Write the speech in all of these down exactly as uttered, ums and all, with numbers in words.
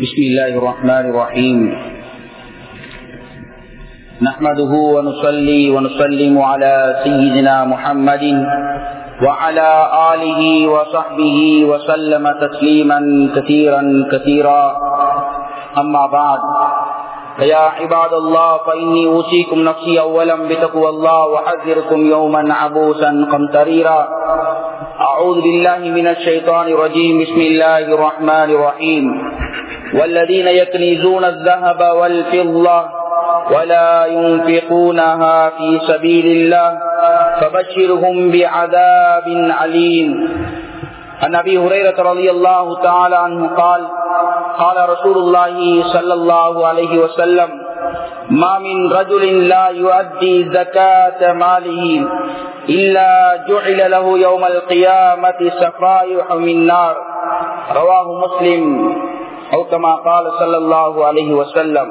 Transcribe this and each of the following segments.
بسم الله الرحمن الرحيم. نحمده ونصلي ونسلم على سيدنا محمد وعلى آله وصحبه وسلم تسليما كثيرا كثيرا. أما بعد، فيا عباد الله، فإني أوصيكم نفسي أولا بتقوى الله وأحذركم يوما عبوسا قمطريرا. أعوذ بالله من الشيطان الرجيم. بسم الله الرحمن الرحيم. والذين يكنزون الذهب والفضة ولا ينفقونها في سبيل الله فبشرهم بعذاب عليم. عن أبي هريرة رضي الله تعالى عنه قال قال رسول الله صلى الله عليه وسلم: ما من رجل لا يؤدي زكاة ماله إلا جعل له يوم القيامة سفائح من نار. رواه مسلم أو كما قال صلى الله عليه وسلم.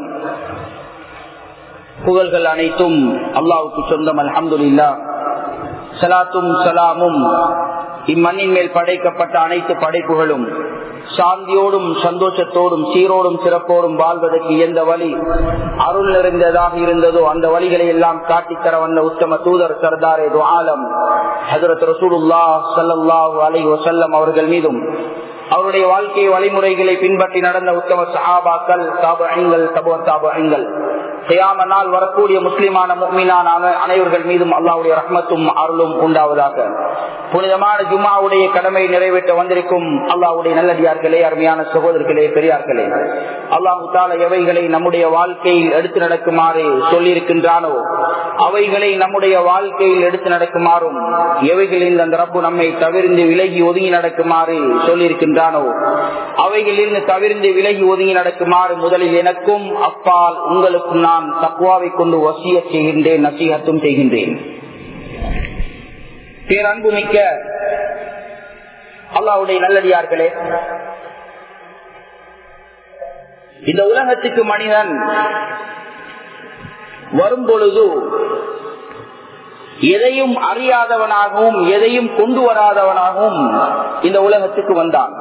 புகழ்கள் அனைத்தும் அல்லாஹ்வுக்கு சொந்தம். அல்ஹம்துலில்லாஹ். ஸலாத்தும் ஸலாமும் இம்மண்ணின் மேல் படைக்கப்பட்ட அனைத்து படைப்புகளும் சாந்தியோடும் சந்தோஷத்தோடும் சீரோடும் சிறப்போடும் வாழ்வதற்கு எந்த வழி அருள் நிறைந்ததாக இருந்ததோ அந்த வழிகளை எல்லாம் காட்டித்தர வந்த உத்தம தூதர் சர்தாரே து ஆலம் ஹஜ்ரத் ரசூலுல்லாஹ் ஸல்லல்லாஹு அலைஹி வஸல்லம் அவர்கள் மீதும் அவருடைய வாழ்க்கை வழிமுறைகளை பின்பற்றி நடந்த உத்தம சஹாபாக்கள், தாபிஈன்கள், தபூ தாபிஈன்கள், கியாமத் நாள் வரக்கூடிய முஸ்லிமான முஃமினான அனைவர்கள் மீதும் அல்லாஹ்வுடைய ரஹ்மத்தும் அருளும் உண்டாவதாக. புனிதமான ஜும்ஆவுடைய கடமை நிறைவேற்ற வந்திருக்கும் அல்லாஹ்வுடைய நல்லடியார்களே, அருமையான சகோதரர்களே, பெரியார்களே, அல்லாஹ் தஆலா எவைகளை நம்முடைய வாழ்க்கையில் எடுத்து நடக்குமாறு சொல்லியிருக்கின்றானோ அவைகளை நம்முடைய வாழ்க்கையில் எடுத்து நடக்குமாறும், எவைகளில் அந்த ரப்பு நம்மை தவிர்ந்து விலகி ஒதுங்கி நடக்குமாறு சொல்லியிருக்கின்றானோ அவைகளில் தவிர்ந்து விலகி ஒதுங்கி நடக்குமாறு முதலில் எனக்கும் அப்பால் உங்களுக்கும் நான் தக்வாவை கொண்டு வசியத் செய்கின்றேன், நசீஹத்தும் செய்கின்றேன். பேரன்புமிக்க அல்லாஹ்வுடைய நல்லடியார்களே, இந்த உலகத்துக்கு மனிதன் வரும் பொழுது எதையும் அறியாதவனாகவும் எதையும் கொண்டு வராதவனாகவும் இந்த உலகத்துக்கு வந்தான்.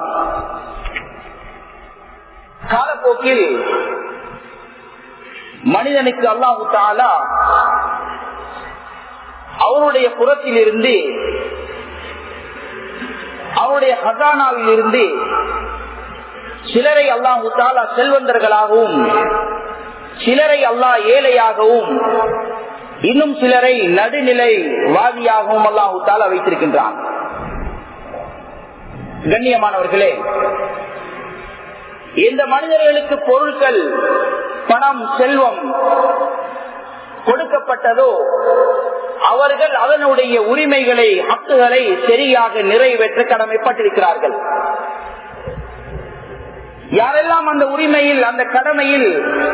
காலப்போக்கில் மனிதனுக்கு அல்லாஹ் தஆலா அவருடைய புறத்தில் இருந்து, அவருடைய ஹசானாவில் இருந்து சிலரை அல்லாஹ் தஆலா செல்வந்தர்களாகவும் சிலரை அல்லாஹ் ஏழையாகவும் இன்னும் சிலரை நடுநிலை வாதியாகவும் அல்லாஹ் தஆலா வைத்திருக்கின்றான். கண்ணியமானவர்களே, இந்த மனிதர்களுக்கு பொருட்கள், பணம், செல்வம் கொடுக்கப்பட்டதோ அவர்கள் அதனுடைய உரிமைகளை, ஹக்குகளை சரியாக நிறைவேற்ற கடமைப்பட்டிருக்கிறார்கள். யாரெல்லாம் அந்த உரிமையில், அந்த கடமையில்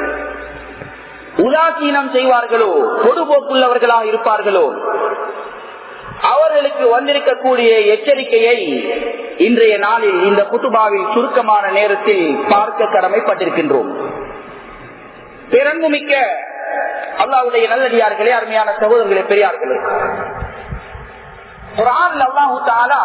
உதாசீனம் செய்வார்களோ, பொதுபோக்குள்ளவர்களாக இருப்பார்களோ அவர்களுக்கு வந்திருக்கக்கூடிய எச்சரிக்கையை இன்றைய நாளில் இந்த குத்துபாவில் சுருக்கமான நேரத்தில் பார்க்க கடமைப்பட்டிருக்கின்றோம். பேரன்புமிக்க அல்லாஹ்வுடைய நல்லடியார்களே, அருமையான சகோதரர்களே, பெரியார்களே, குர்ஆனில் அல்லாஹ் தஆலா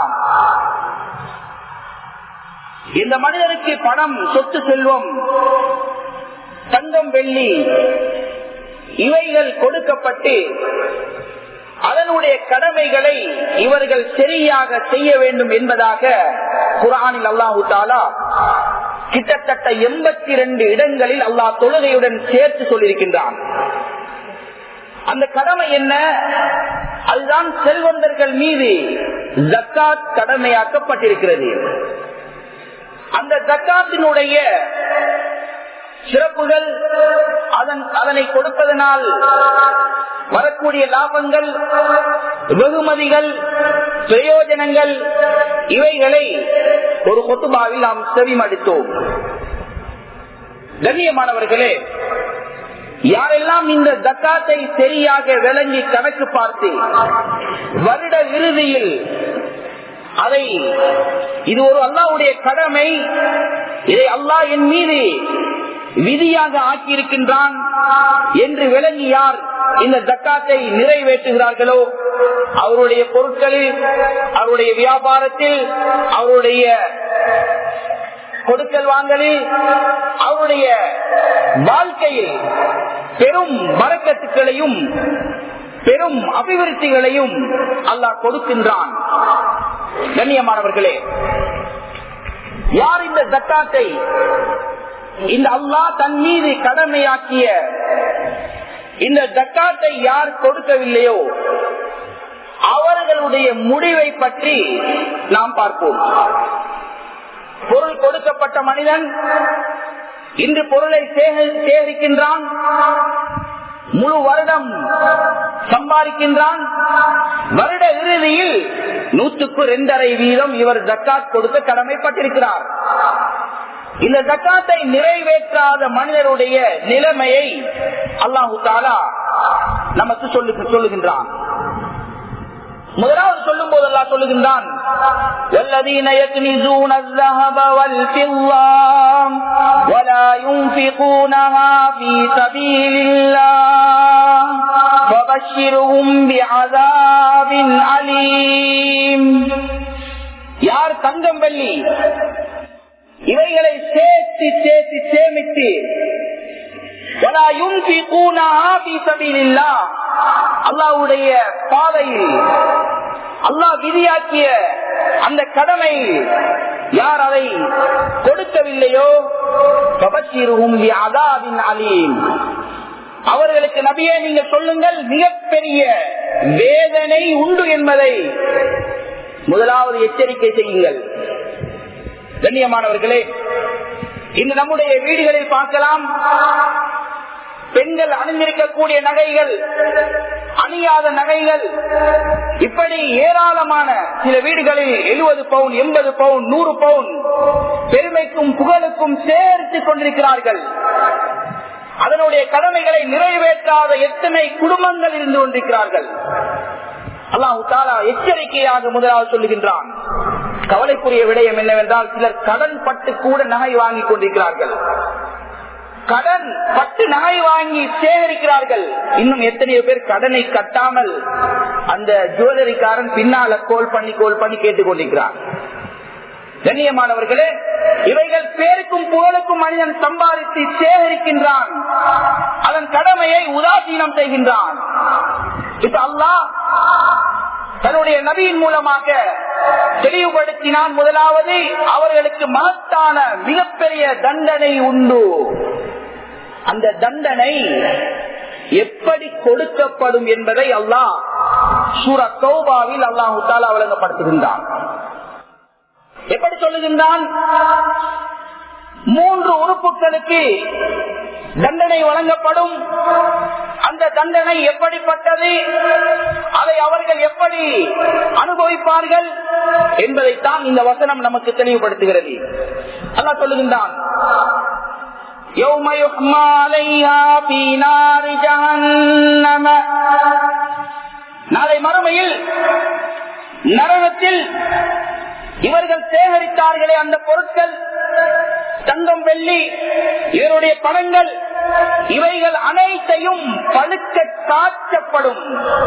இந்த மனிதனுக்கு பணம், சொத்து, செல்வம், தங்கம், வெள்ளி இவைகள் கொடுக்கப்பட்டு அதனுடைய கடமைகளை இவர்கள் சரியாக செய்ய வேண்டும் என்பதாக குர்ஆனில் அல்லாஹ் தஆலா கிட்டத்தட்ட எண்பத்தி இரண்டு இடங்களில் அல்லாஹ் தொழுகையுடன் சேர்த்து சொல்லியிருக்கின்றான். அந்த கடமை என்ன? அதுதான் செல்வந்தர்கள் மீது ஜக்காத் கடமையாக்கப்பட்டிருக்கிறது. அந்த ஜக்காத்தினுடைய சிறப்புகள், அதன் அதனை கொடுப்பதனால் வரக்கூடிய லாபங்கள், வெகுமதிகள், பிரயோஜனங்கள் இவைகளை ஒரு குத்துபாவில் நாம் செவிமடுத்தோம். கண்ணியமானவர்களே, யாரெல்லாம் இந்த ஜக்காத்தை சரியாக விளங்கி கணக்கு பார்த்து வருட இறுதியில் அதை, இது ஒரு அல்லாஹ்வுடைய கடமை, இதை அல்லாஹ் என் மீது விதியாக ஆக்கியிருக்கின்றான் என்று விளங்கி யார் இந்த ஜக்காத்தை நிறைவேற்றுகிறார்களோ அவருடைய பொருட்களில், அவருடைய வியாபாரத்தில், அவருடைய கொடுக்கல் வாங்கலில் அவருடைய வாழ்க்கையில் பெரும் பரக்கத்துக்களையும் பெரும் அபிவிருத்திகளையும் அல்லாஹ் கொடுக்கின்றான். கண்ணியமானவர்களே, யார் இந்த ஜக்காத்தை இந்த அல்லாஹ் தன் மீது கடமையாக்கிய இந்த ஜக்காத்தை யார் கொடுக்கவில்லையோ அவர்களுடைய முடிவை பற்றி நாம் பார்ப்போம். பொருள் கொடுக்கப்பட்ட மனிதன் இன்று பொருளை சேகரிக்கின்றான், முழு வருடம் சம்பாதிக்கின்றான். வருட இறுதியில் நூற்றுக்கு இரண்டரை வீதம் இவர் ஜக்காத் கொடுக்க கடமைப்பட்டிருக்கிறார். இந்த ஜக்காத்தை நிறைவேற்றாத மனிதருடைய நிலைமையை அல்லாஹு தஆலா நமக்கு சொல்லுகின்றான். முதலாவது சொல்லும் போது அல்லாஹ் சொல்லுகின்றான், வல்லதீன யக்னிஸூன الذهب والفضة ولا ينفقونها في سبيل الله فبشرهم بعذاب أليم. யார் தங்கம் வெள்ளி இவைகளை சேர்த்து சேர்த்து சேமித்து ولا ينفقونها في سبيل الله அல்லாஹ்வுடைய பாதையில் அல்லாஹ் விதியாக்கிய அந்த கடமை யார் அதை கொடுக்கவில்லையோ ஃபபஷிருஹும் பிஅதாபின் அலீம், அவர்களுக்கு நபியே நீங்கள் சொல்லுங்கள் மிகப்பெரிய வேதனை உண்டு என்பதை முதலாவது எச்சரிக்கை செய்யுங்கள். கண்ணியமானவர்களே, இன்று நம்முடைய வீடுகளில் பார்க்கலாம், பெண்கள் அணிந்திருக்கக்கூடிய நகைகள், அணியாத நகைகள், இப்படி ஏராளமான சில வீடுகளில் எழுபது பவுன் எண்பது பவுன் நூறு பவுன் பெருமைக்கும் புகழுக்கும் சேர்த்து கொண்டிருக்கிறார்கள். அதனுடைய கடமைகளை நிறைவேற்றாத எத்தனை குடும்பங்கள் இருந்து கொண்டிருக்கிறார்கள். அல்லாஹ் தஆலா எச்சரிக்கையாக முதலாவது சொல்லுகின்றான். கவலைக்குரிய விடயம் என்னவென்றால், சிலர் கடன் பட்டு கூட நகை வாங்கி கொண்டிருக்கிறார்கள். கடன் பட்டு நகை வாங்கி சேகரிக்கிறார்கள். இன்னும் எத்தனையோ பேர் கடனை கட்டாமல் அந்த ஜுவல்லரிக்காரன் பின்னால கோல் பண்ணி கோல் பண்ணி கேட்டுக் கொண்டிருக்கிறார். கண்ணியமானவர்களே, இவைகள் பேருக்கும் புகழுக்கும் மனிதன் சம்பாதித்து சேகரிக்கின்றான், அதன் கடமையை உதாசீனம் செய்கின்றான். இப்ப அல்லாஹ் தன்னுடைய நபியின் மூலமாக தெளிவுபடுத்தினான். முதலாவது, அவர்களுக்கு மகத்தான மிகப்பெரிய தண்டனை உண்டு. அந்த தண்டனை எப்படி கொடுக்கப்படும் என்பதை அல்லாஹ் சூரா தௌபாவில் அல்லாஹ் தஆலா வழங்கப்படுத்துகின்றான். எப்படி சொல்லுகின்றான்? மூன்று உறுப்புகளுக்கு தண்டனை வழங்கப்படும். அந்த தண்டனை எப்படிப்பட்டது, அதை அவர்கள் எப்படி அனுபவிப்பார்கள் என்பதைத்தான் இந்த வசனம் நமக்கு தெளிவுபடுத்துகிறது. அல்லாஹ் சொல்லுகின்றான், يَوْمَ يُحْمَى عَلَيْهَا فِي نَارِ جَهَنَّمَ. நாளை மறுமையில் நரகத்தில் இவர்கள் சேகரித்தார்களே அந்த பொருட்கள், தங்கம் வெள்ளி இவருடைய பணங்கள், இவைகள் அனைத்தையும் பழுக்க காய்ச்சப்படும்,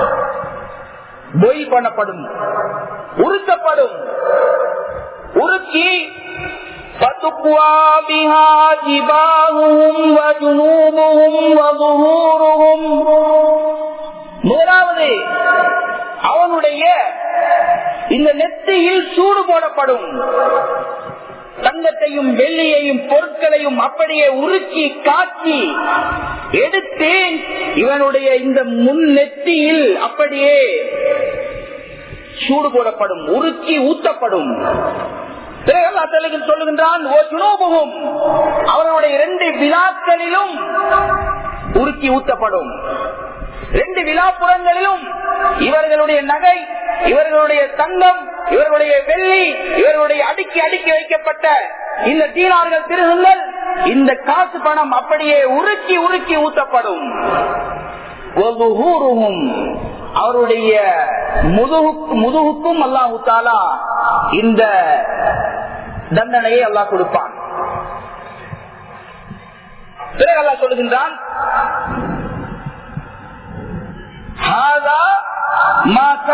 பொய் பண்ணப்படும், உருக்கப்படும். உருக்கி فَتُقْوَى بِهَا جِبَاهُهُمْ وَجُنُوبُهُمْ وَظُهُورُهُمْ. முதலாவது, அவனுடைய இந்த நெத்தியில் சூடு போடப்படும். தங்கத்தையும் வெள்ளியையும் பொருட்களையும் அப்படியே உருக்கி காட்சி எடுத்து இவனுடைய இந்த முன் நெத்தியில் அப்படியே சூடு போடப்படும், உருக்கி ஊத்தப்படும். சொல்லுகின்றான், அவர்களுடைய இரண்டு விழாக்களிலும் உருக்கி ஊத்தப்படும். ரெண்டு விழாப்புறங்களிலும் இவர்களுடைய நகை, இவர்களுடைய தங்கம், இவர்களுடைய வெள்ளி, இவர்களுடைய அடுக்கி அடுக்கி வைக்கப்பட்ட இந்த தீனார்கள் திருகுங்கள், இந்த காசு பணம் அப்படியே உருக்கி உருக்கி ஊத்தப்படும். அவருடைய முதுகுக்கும் அல்லாஹ் தஆலா இந்த தண்டனையை அல்லாஹ் கொடுப்பான். பிறகு அல்லாஹ் சொல்லுகின்றான்,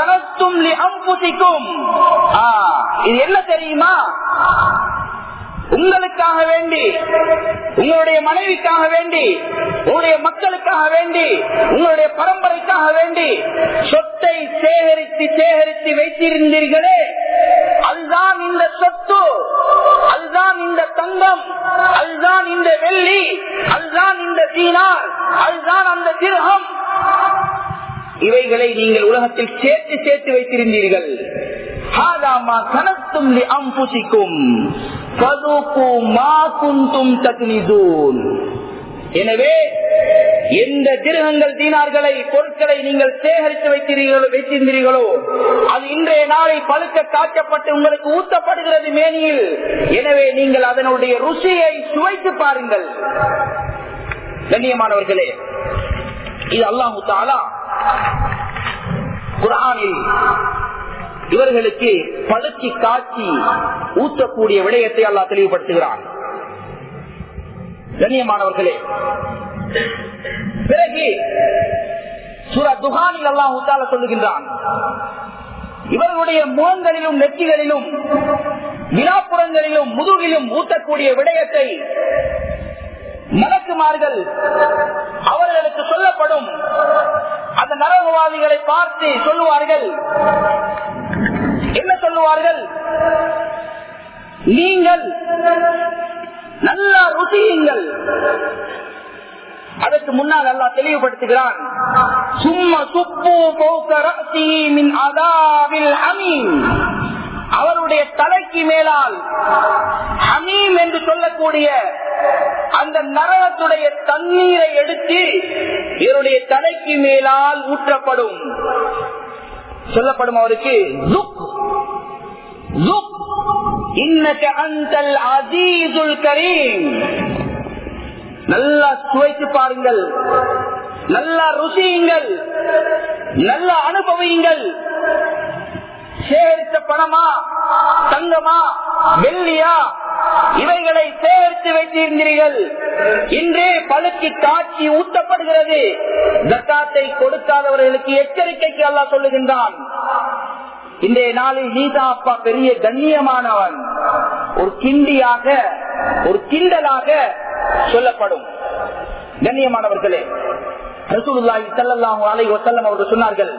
இது என்ன தெரியுமா, உங்களுக்காக வேண்டி, உங்களுடைய மனைவிக்காக வேண்டி, உங்களுடைய மக்களுக்காக வேண்டி, உங்களுடைய பரம்பரைக்காக வேண்டி சொத்தை சேகரித்து சேகரித்து வைத்திருந்தீர்களே, அதுதான் இந்த சொத்து, அதுதான் இந்த தங்கம், அதுதான் இந்த வெள்ளி, அதுதான் இந்த தீனார், அதுதான் அந்த திர்ஹம். இவைகளை நீங்கள் உலகத்தில் சேர்த்து சேர்த்து வைத்திருந்தீர்கள். எனவே எந்த திர்ஹங்கள் தீனார்களை பொருட்களை நீங்கள் சேகரித்து வைத்திருந்தீர்களோ அது இன்றைய நாளில் பழுக்க காய்ச்சப்பட்டு உங்களுக்கு ஊற்றப்படுகிறது மேனியில். எனவே நீங்கள் அதனுடைய ருசியை சுவைத்து பாருங்கள். கண்ணியமானவர்களே, இது அல்லாஹு தஆலா குர்ஆனில் இவர்களுக்கு பழுக்கி காட்சி ஊற்றக்கூடிய விடயத்தை அல்லாஹ் தெளிவுபடுத்துகிறான். கண்ணியமானவர்களே, பிறகு சூரா துஹானில் அல்லாஹ் தஆலா சொல்லுகின்றான், இவர்களுடைய முகங்களிலும் நெற்றிகளிலும் விழாப்புறங்களிலும் முதுகிலும் ஊற்றக்கூடிய விடயத்தை மலக்குமார்கள் அவர்களுக்கு சொல்லப்படும். அந்த நரகவாதிகளை பார்த்து சொல்லுவார்கள், என்ன சொல்லுவார்கள்? நீங்கள் நல்லா ருசியுங்கள். அதற்கு முன்னால் அல்லாஹ் தெளிவுபடுத்துகிறான், சும்மா சுப்பு பௌகரசி மின் அதாபில் ஹமீம். அவருடைய தலைக்கு மேலால் ஹமீம் என்று சொல்லக்கூடிய அந்த நரகத்துடைய தண்ணீரை எடுத்து இவருடைய தலைக்கு மேலால் ஊற்றப்படும். சொல்லப்படும் அவருக்கு, நல்லா சுவைத்து பாருங்கள், நல்லா ருசியுங்கள், நல்லா அனுபவியுங்கள். சேகரித்த பணமா, தங்கமா, வெள்ளியா, இவைகளை சேகரித்து வைத்திருந்தீர்கள். இன்றே பழுக்கி காட்சி ஊட்டப்படுகிறது. ஜக்காத்தை கொடுக்காதவர்களுக்கு எச்சரிக்கைக்கு அல்லாஹ் சொல்லுகின்றான். இன்றைய நாளில் நீதா அப்பா பெரிய கண்ணியமானவன், ஒரு கிண்டியாக, ஒரு கிண்டலாக சொல்லப்படும். கண்ணியமானவர்களே, ரசூலுல்லாஹி ஸல்லல்லாஹு அலைஹி வஸல்லம் அவர்கள் சொன்னார்கள்,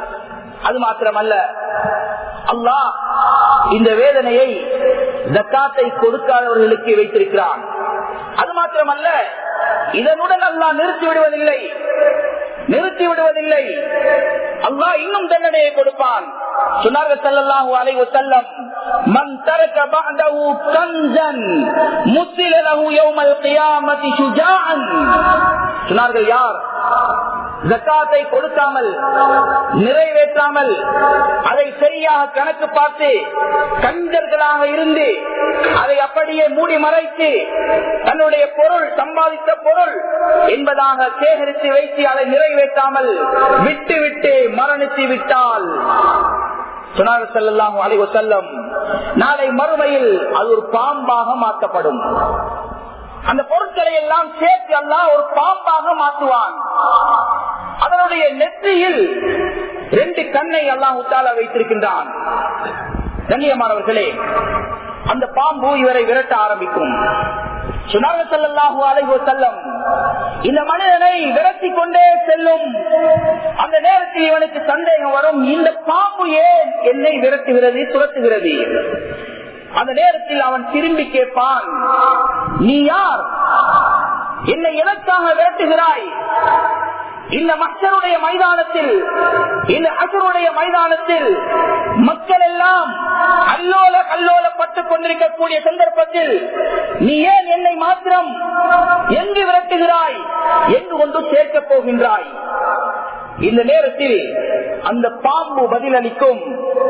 அது மாத்திரமல்ல, அல்லாஹ் இந்த வேதனையை ஜக்காத்தை கொடுக்காதவர்களுக்கு வைத்திருக்கிறான். அது மாத்திரமல்ல, இதனுடன் அல்லாஹ் நிறுத்தி விடுவதில்லை, நிறுத்தி விடுவதில்லை. அல்லாஹ் இன்னும் தண்டனையை கொடுப்பான். சொன்னார்கள் ஸல்லல்லாஹு அலைஹி வஸல்லம், மன் தரக பஅதஹு கன்ஸன் முஸில லஹு யௌமல் கியாமத்தி ஷுஜாஅன். சொன்னார்கள், யார் ஜக்காத்தை கொடுக்காமல், நிறைவேற்றாமல், அதை சரியாக கணக்கு பார்த்து கஞ்சர்களாக இருந்து அதை அப்படியே மூடி மறைத்து தன்னுடைய பொருள், சம்பாதித்த பொருள் என்பதாக சேகரித்து வைத்து அதை நிறைவேற்றாமல் விட்டு விட்டு மரணித்து விட்டால், சொன்னார்கள் ஸல்லல்லாஹு அலைஹி வஸல்லம், நாளை மறுமையில் அது ஒரு பாம்பாக மாற்றப்படும். அந்த பொருட்களை எல்லாம் சேர்த்து அல்லாஹ் ஒரு பாம்பாக மாற்றுவான். அதனுடைய நெற்றியில் ரெண்டு கண்ணை அல்லாஹ் தஆலா வைத்திருக்கின்றான். கண்ணியமானவர்களே, அந்த பாம்பு இவரை விரட்ட ஆரம்பிக்கும். சொன்னார்கள் ஸல்லல்லாஹு அலைஹி வஸல்லம், இந்த மனிதனை விரட்டி கொண்டே செல்லும். அந்த நேரத்தில் இவனுக்கு சந்தேகம் வரும், இந்த பாம்பு ஏன் என்னை விரட்டுகிறது, துரத்துகிறது? அந்த நேரத்தில் அவன் திரும்பி கேட்பான், நீ யார்? என்னை எதற்காக விரட்டுகிறாய்? இந்த மக்களுடைய மைதானத்தில், இந்த அசருடைய மைதானத்தில் மக்கள் எல்லாம் அல்லோல அல்லோலப்பட்டுக் கொண்டிருக்கக்கூடிய சந்தர்ப்பத்தில் நீ ஏன் என்னை மாத்திரம் எங்கு விரட்டுகிறாய், எங்கு கொண்டு சேர்க்கப் போகின்றாய்? இந்த நேரத்தில் அந்த பாம்பு பதிலளிக்கும்,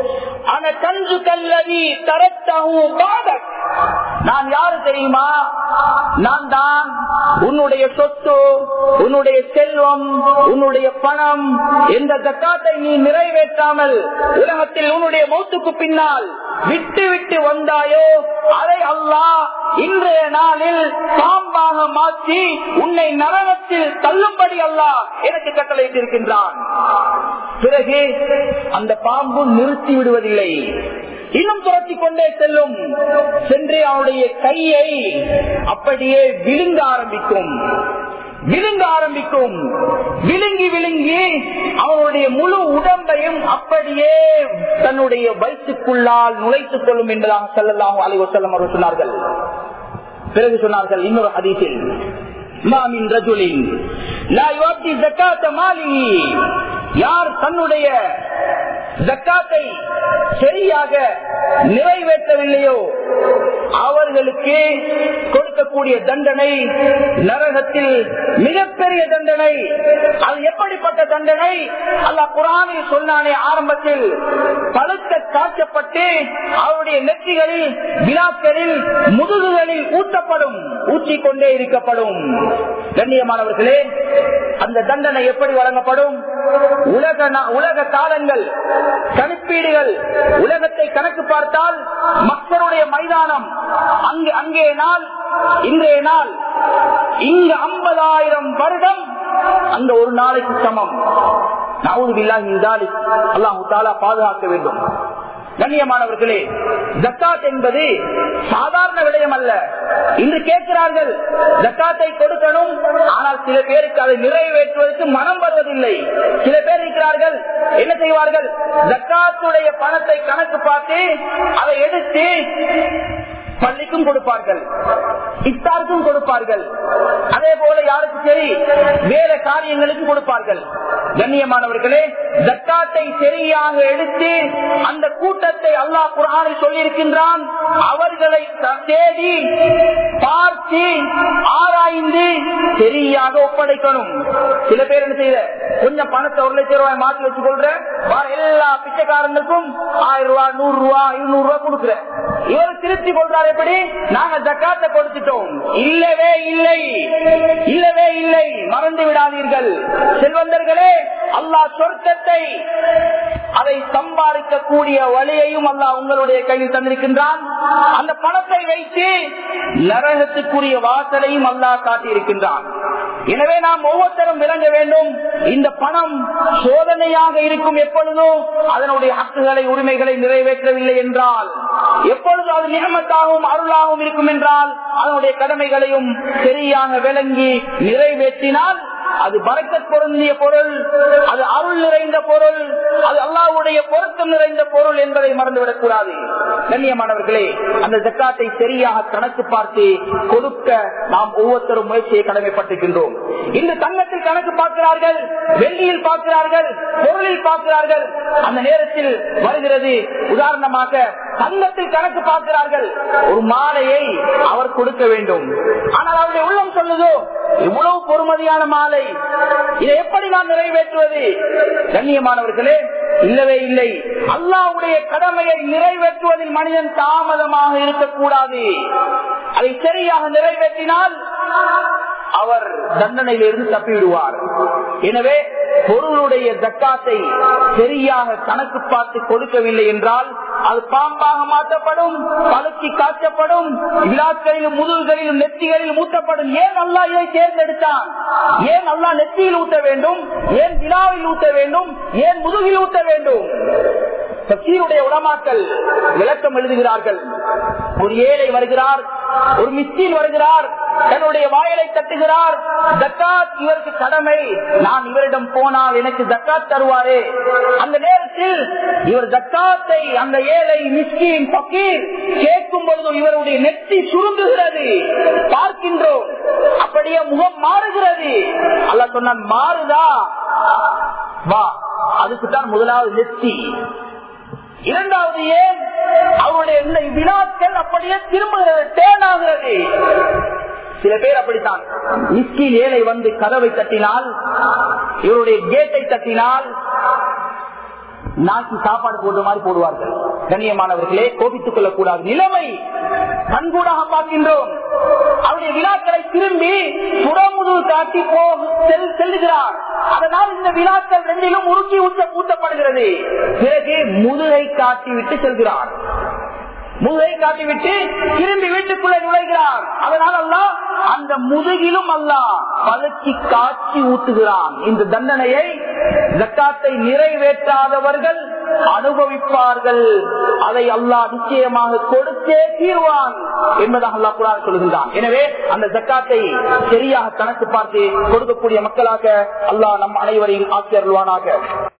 அன கஞ்சு கல்லவி தரத்தஹு பாதக். நான் யாரு தெரியுமா? நான் தான் உன்னுடைய சொத்து, உன்னுடைய செல்வம், உன்னுடைய பணம். எந்த ஜக்காத்தை நீ நிறைவேற்றாமல் உலகத்தில் உன்னுடைய மௌத்துக்கு பின்னால் விட்டு விட்டு வந்தாயோ அதை அல்லாஹ் இன்றைய நாளில் பாம்பாக மாற்றி உன்னை நரகத்தில் தள்ளும்படி அல்லாஹ் எனக்கு கட்டளையிட்டிருக்கின்றான். பிறகு அந்த பாம்பு நிறுத்தி விடுவதில்லை. இன்னும் துரத்தி கொண்டே செல்லும். சென்று அவனுடைய கையை அப்படியே விழுங்க ஆரம்பிக்கும் விழுங்க ஆரம்பிக்கும் விழுங்கி விழுங்கி அவனுடைய முழு உடம்பையும் அப்படியே தன்னுடைய வயிற்றுக்குள்ளால் நுழைத்துக் கொள்ளும் என்பதாக ஸல்லல்லாஹு அலைஹி வஸல்லம் அவர்கள் சொன்னார்கள். பிறகு சொன்னார்கள் இன்னொரு ஹதீஸில், மா மின் ரஜுலின் லா யுஅத்தி ஸகாத மாலிஹி, யார் தன்னுடைய ஜக்காத்தை சரியாக நிறைவேற்றவில்லையோ அவர்களுக்கு கொடுக்கக்கூடிய தண்டனை நரகத்தில் மிகப்பெரிய தண்டனை. அது எப்படிப்பட்ட தண்டனை? அல்லாஹ் குர்ஆனில் சொன்னானே ஆரம்பத்தில், பழுக்க காய்ச்சப்பட்டு அவருடைய நெற்றிகளில் விழாக்களில் முதுகுகளில் ஊட்டப்படும், ஊற்றிக்கொண்டே இருக்கப்படும். கண்ணியமானவர்களே, அந்த தண்டனை எப்படி வழங்கப்படும்? உலக உலக காலங்கள் கணிப்பீடுகள், உலகத்தை கணக்கு பார்த்தால் மக்களுடைய மைதானம் அங்கே அங்கே நாள் இன்றைய நாள் இங்கு ஐம்பதாயிரம் வருடம் அந்த ஒரு நாளைக்கு சமம். நஊது பில்லாஹி மின் ஸாலிக். அல்லாஹ் தஆலா பாதுகாக்க வேண்டும். கண்ணியமானவர்களே, ஜக்காத் என்பது சாதாரண விடயம் அல்ல. இன்று கேட்கிறார்கள் ஜக்காத்தை கொடுக்கணும், ஆனால் சில பேருக்கு அதை நிறைவேற்றுவதற்கு மனம் வருவதில்லை. சில பேர் இருக்கிறார்கள், என்ன செய்வார்கள்? ஜக்காத்துடைய பணத்தை கணக்கு பார்த்து அதை எடுத்து பள்ளிக்கும் கொடுப்பார்கள், இஃப்தாருக்கும் கொடுப்பார்கள், அதே போல யாருக்கு சரி வேற காரியங்களுக்கு கொடுப்பார்கள். கண்ணியமானவர்களே, ஜக்காத்தை சரியாக எடுத்து அந்த கூட்டத்தை அல்லாஹ் குர்ஆனில் சொல்லி இருக்கின்றான். அவர்களை தேடி பார்த்து ஆராய்ந்து சரியாக ஒப்படைக்கணும். சில பேர் என்ன செய்ய, கொஞ்சம் பணத்தை ஒரு லட்சம் ரூபாய் மாற்றி வச்சு கொள்ற, எல்லா பிச்சைக்காரங்களுக்கும் ஆயிரம் ரூபாய் நூறு ரூபாய் இருநூறு ரூபாய் கொடுக்குற, இவர் திருப்தி கொள்றாரு. எப்படி? நாங்க ஜக்காத்தை கொடுத்துட்டோம். இல்லவே இல்லை, இல்லவே இல்லை. மறந்து விடாதீர்கள் செல்வந்தர்களே, அல்லாஹ் சொர்க்கத்தை அதை சம்பாதிக்கக்கூடிய வழியையும் அல்லாஹ் உங்களுடைய கையில் தந்திருக்கின்றான். அந்த பணத்தை வைத்து நரகத்துக்குரிய வாசலையும் அல்லாஹ் காட்டியிருக்கின்றான். எனவே நாம் ஒவ்வொருத்தரும் விளங்க வேண்டும், இந்த பணம் சோதனையாக இருக்கும். எப்பொழுதோ அதனுடைய ஹக்குகளை உரிமைகளை நிறைவேற்றவில்லை என்றால், எப்பொழுது அது நியமத்தாகவும் அருளாகவும் இருக்கும் என்றால் அதனுடைய கடமைகளையும் சரியாக விளங்கி நிறைவேற்றினால் அது பரக்கத் பொருந்திய பொருள், அது அருள் நிறைந்த பொருள், அது அல்லாஹ்வுடைய பொருத்தம் நிறைந்த பொருள் என்பதை மறந்துவிடக் கூடாது. கண்ணியமானவர்களே, அந்த ஜக்காத்தை சரியாக கணக்கு பார்த்து கொடுக்க நாம் ஒவ்வொருத்தரும் முயற்சியை கடமைப்பட்டிருக்கின்றோம். இந்த தங்கத்தில் கணக்கு பார்க்கிறார்கள், வெள்ளியில் பார்க்கிறார்கள், பொருளில் பார்க்கிறார்கள். அந்த நேரத்தில் வருகிறது, உதாரணமாக தங்கத்தில் கணக்கு பார்க்கிறார்கள், ஒரு மாலையை அவர் கொடுக்க வேண்டும். ஆனால் அவருடைய உள்ளம் சொல்லுதோ, இவ்வளவு பொறுமதியான மாலை, இதை எப்படி நான் நிறைவேற்றுவது? கண்ணியமானவர்களே, இல்லவே இல்லை. அல்லாஹ்வுடைய கடமையை நிறைவேற்றுவதில் மனிதன் தாமதமாக இருக்கக்கூடாது. அதை சரியாக நிறைவேற்றினால் அவர் தண்டனையிலிருந்து தப்பிவிடுவார். எனவே பொருளுடைய ஜக்காத்தை சரியாக கணக்கு பார்த்து கொடுக்கவில்லை என்றால் அது பாம்பாக மாற்றப்படும், பழுக்கி காய்ச்சப்படும், விழாக்களிலும் முதுகுகளிலும் நெத்திகளிலும் ஊற்றப்படும். ஏன் அல்லாஹ் இதை தேர்ந்தெடுத்தான்? ஏன் அல்லாஹ் நெத்தியில் ஊட்ட வேண்டும்? ஏன் விழாவில் ஊட்ட வேண்டும்? ஏன் முதுகில் ஊட்ட வேண்டும்? தஃசீருடைய உலமாக்கள் விளக்கம் எழுதுகிறார்கள். ஒரு ஏழை வருகிறார், ஒரு மிஸ்கீன் வருகிறார், தன்னுடைய வாயலை தட்டுகிறார், ஜக்காத் இவருக்கு கடமை, நான் இவரிடம் போனால் எனக்கு ஜக்காத் தருவாரே. அந்த நேரத்தில் இவர் ஜக்காத்தை அந்த ஏழை மிஸ்கீன் பக்கீர் கேட்கும் பொழுது இவருடைய நெத்தி சுருங்குகிறது, பார்க்கின்றோம். அப்படியே முகம் மாறுகிறது. அல்லாஹ் சொன்னான், மாறுதா வா, அதுக்குத்தான் முதலாவது நெத்தி. இரண்டாவது ஏன் அவருடைய வினாக்கள் அப்படியே திரும்புகிறது, தேனாகிறது. சில பேர் அப்படித்தான், மிஸ்கின் ஏழை வந்து கதவை தட்டினால், இவருடைய கேட்டை தட்டினால் நாக்கி சாப்பாடு போடுற மாதிரி போடுவார்கள். கண்ணியமானவர்களே, கோபித்துக் கொள்ளக்கூடாது. நிலைமை கண்கூடாக பார்க்கின்றோம். அவருடைய விழாக்களை திரும்பி புறமுதுகு காட்டி செல்லுகிறார். அதனால் இந்த விழாக்கள் ரெண்டிலும் உருக்கி ஊற்ற ஊட்டப்படுகிறது. பிறகு முதுகை காட்டி விட்டு செல்கிறார். முதுகை காட்டிவிட்டு திரும்பி வீட்டுக்குள்ளே நுழைகிறார். அதனால் அல்லாஹ் அந்த முதுகிலும் அல்லாஹ் பழுக்கி காட்சி ஊட்டுகிறான். இந்த தண்டனையை ஜக்காத்தை நிறைவேற்றாதவர்கள் அனுபவிப்பார்கள். அதை அல்லாஹ் நிச்சயமாக கொடுத்தே தீர்வான் என்பதாக அல்லாஹ் குர்ஆனில் சொல்கின்றான். எனவே அந்த ஜக்காத்தை சரியாக கணக்கு பார்த்து கொடுக்கக்கூடிய மக்களாக அல்லாஹ் நம் அனைவரையும் ஆக்கி அருள்வானாக.